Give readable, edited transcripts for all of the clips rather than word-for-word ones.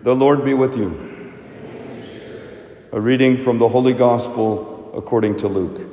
The Lord be with you. A reading from the Holy Gospel according to Luke.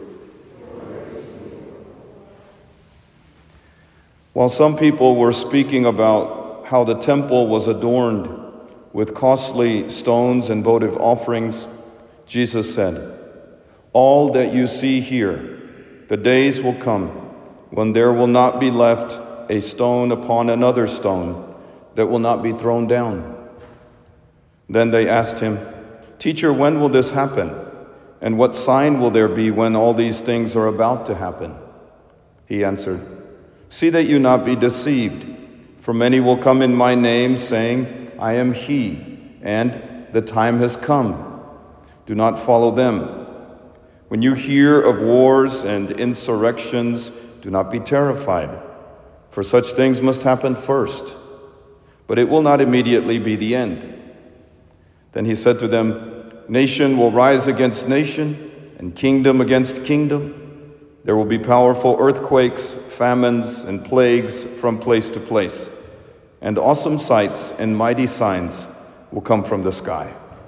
While some people were speaking about how the temple was adorned with costly stones and votive offerings, Jesus said, "All that you see here, the days will come when there will not be left a stone upon another stone that will not be thrown down." Then they asked him, "Teacher, when will this happen? And what sign will there be when all these things are about to happen?" He answered, "See that you not be deceived, for many will come in my name, saying, 'I am he,' and 'the time has come.' Do not follow them. When you hear of wars and insurrections, do not be terrified, for such things must happen first, but it will not immediately be the end." Then he said to them, "Nation will rise against nation, and kingdom against kingdom. There will be powerful earthquakes, famines, and plagues from place to place, and awesome sights and mighty signs will come from the sky."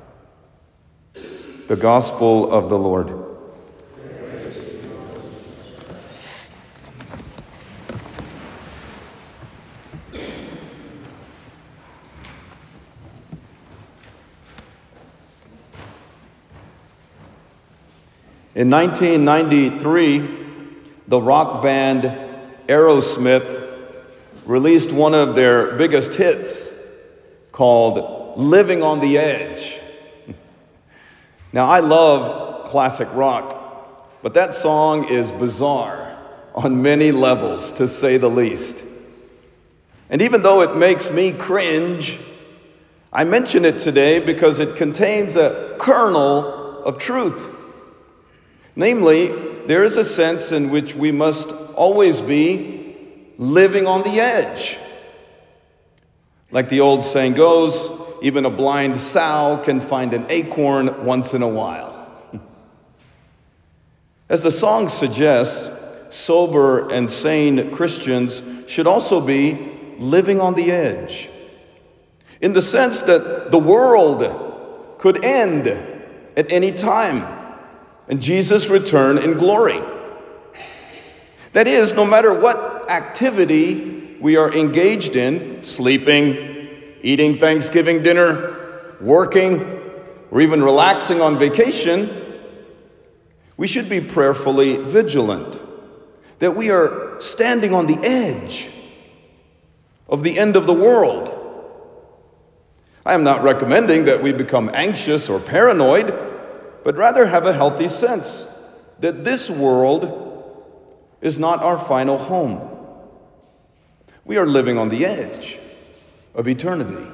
The Gospel of the Lord. In 1993, the rock band Aerosmith released one of their biggest hits called "Living on the Edge." Now, I love classic rock, but that song is bizarre on many levels, to say the least. And even though it makes me cringe, I mention it today because it contains a kernel of truth. Namely, there is a sense in which we must always be living on the edge. Like the old saying goes, even a blind sow can find an acorn once in a while. As the song suggests, sober and sane Christians should also be living on the edge, in the sense that the world could end at any time, and Jesus return in glory. That is, no matter what activity we are engaged in, sleeping, eating Thanksgiving dinner, working, or even relaxing on vacation, we should be prayerfully vigilant that we are standing on the edge of the end of the world. I am not recommending that we become anxious or paranoid, but rather have a healthy sense that this world is not our final home. We are living on the edge of eternity.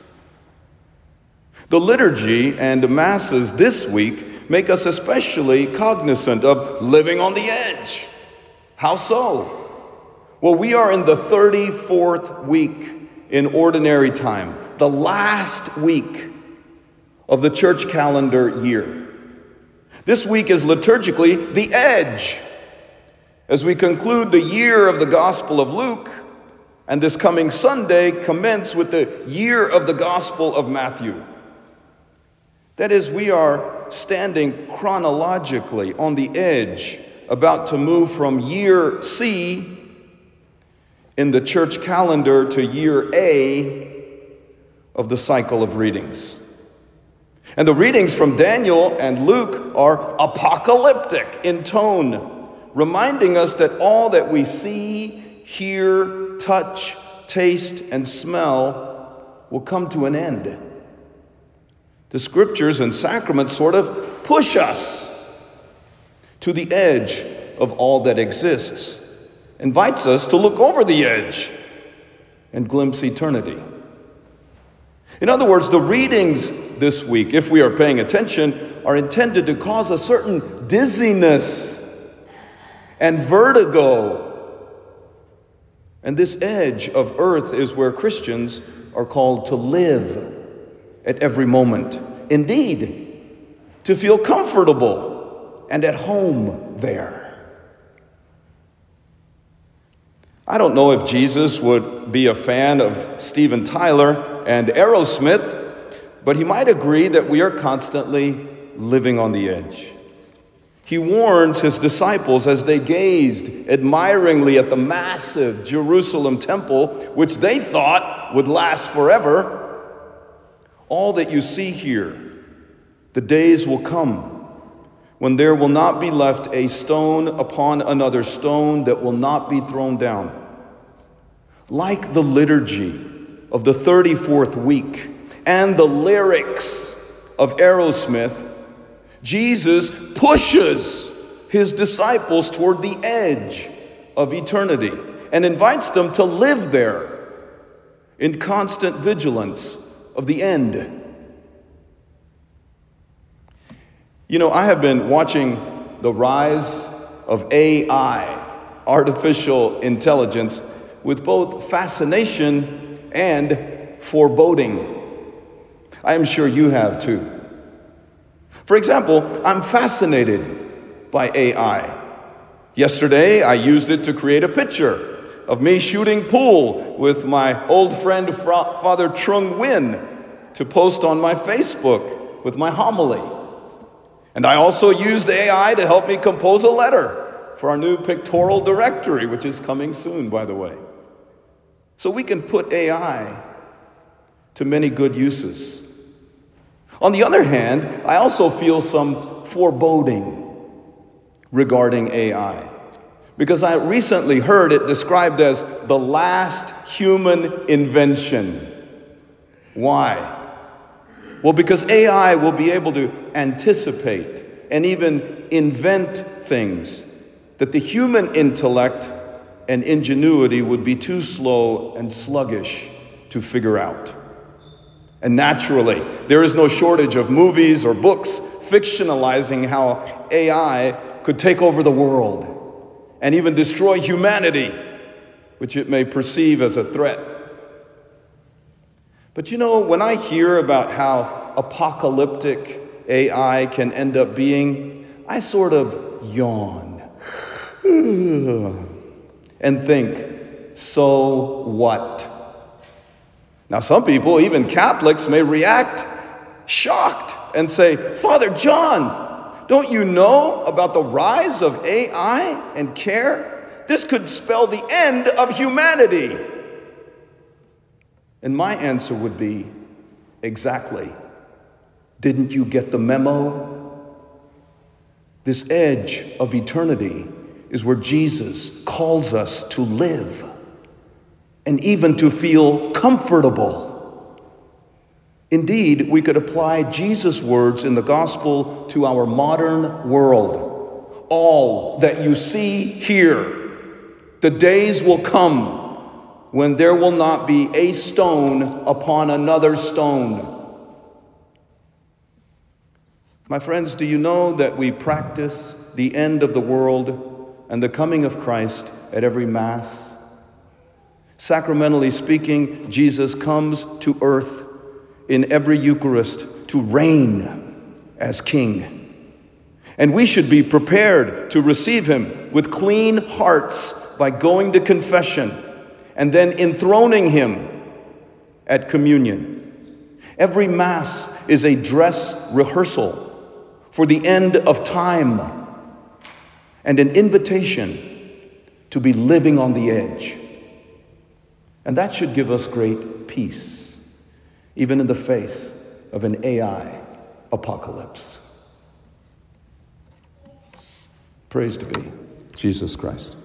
The liturgy and masses this week make us especially cognizant of living on the edge. How so? Well, we are in the 34th week in ordinary time, the last week of the church calendar year. This week is liturgically the edge, as we conclude the year of the Gospel of Luke, and this coming Sunday commence with the year of the Gospel of Matthew. That is, we are standing chronologically on the edge, about to move from year C in the church calendar to year A of the cycle of readings. And the readings from Daniel and Luke are apocalyptic in tone, reminding us that all that we see, hear, touch, taste, and smell will come to an end. The scriptures and sacraments sort of push us to the edge of all that exists, invites us to look over the edge and glimpse eternity. In other words, the readings this week, if we are paying attention, are intended to cause a certain dizziness and vertigo. And this edge of earth is where Christians are called to live at every moment. Indeed, to feel comfortable and at home there. I don't know if Jesus would be a fan of Steven Tyler and Aerosmith, but he might agree that we are constantly living on the edge. He warns his disciples as they gazed admiringly at the massive Jerusalem temple, which they thought would last forever. All that you see here, the days will come when there will not be left a stone upon another stone that will not be thrown down. Like the liturgy of the 34th week and the lyrics of Aerosmith, Jesus pushes his disciples toward the edge of eternity and invites them to live there in constant vigilance of the end. You know, I have been watching the rise of AI, artificial intelligence, with both fascination and foreboding. I am sure you have too. For example, I'm fascinated by AI. Yesterday, I used it to create a picture of me shooting pool with my old friend Father Trung Nguyen to post on my Facebook with my homily. And I also used AI to help me compose a letter for our new pictorial directory, which is coming soon, by the way. So we can put AI to many good uses. On the other hand, I also feel some foreboding regarding AI, because I recently heard it described as the last human invention. Why? Well, because AI will be able to anticipate and even invent things that the human intellect and ingenuity would be too slow and sluggish to figure out. And naturally, there is no shortage of movies or books fictionalizing how AI could take over the world and even destroy humanity, which it may perceive as a threat. But you know, when I hear about how apocalyptic AI can end up being, I sort of yawn and think, so what? Now, some people, even Catholics, may react shocked and say, Father John, don't you know about the rise of AI and care? This could spell the end of humanity. And my answer would be, exactly. Didn't you get the memo? This edge of eternity is where Jesus calls us to live and even to feel comfortable. Indeed, we could apply Jesus' words in the gospel to our modern world. All that you see here, the days will come when there will not be a stone upon another stone. My friends, do you know that we practice the end of the world and the coming of Christ at every Mass? Sacramentally speaking, Jesus comes to earth in every Eucharist to reign as King. And we should be prepared to receive him with clean hearts by going to confession and then enthroning him at communion. Every Mass is a dress rehearsal for the end of time and an invitation to be living on the edge. And that should give us great peace, even in the face of an AI apocalypse. Praise to be Jesus Christ.